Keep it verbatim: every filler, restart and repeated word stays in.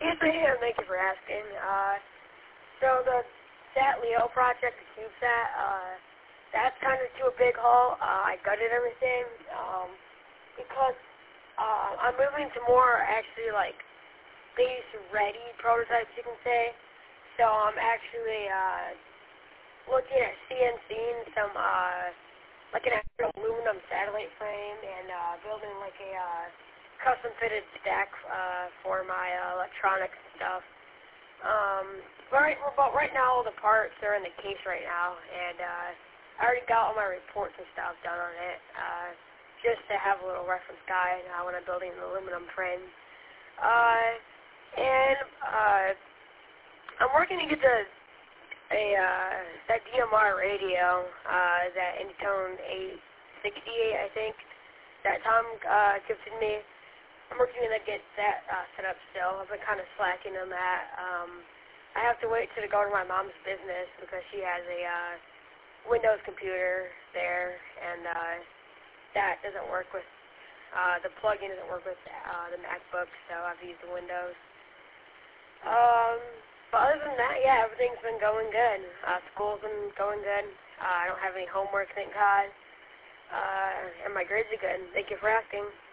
Yes, I am. Thank you for asking. Uh, so the Sat Leo project, the CubeSat, uh, that's kind of to a big haul. Uh, I gutted everything um, because uh, I'm moving to more actually like base-ready prototypes, you can say. So I'm actually uh, looking at CNCing some uh, like an actual aluminum satellite frame and uh, building like a uh, custom-fitted stack uh, for my uh, electronics and stuff. Um, but right, but right now all the parts are in the case right now, and uh, I already got all my reports and stuff done on it, uh, just to have a little reference guide uh, when I'm building an aluminum frame. Uh, and uh, I'm working to get the a uh, that D M R radio, uh, that Intone eight sixty-eight, I think, that Tom uh, gifted me. I'm working to get that uh, set up still. I've been kind of slacking on that. Um, I have to wait till to go to my mom's business because she has a uh, Windows computer there, and uh, that doesn't work with, uh, the plug-in doesn't work with uh, the MacBook, so I've used the Windows. Um, but other than that, yeah, everything's been going good. Uh, school's been going good. Uh, I don't have any homework, thank God. Uh, and my grades are good. Thank you for asking.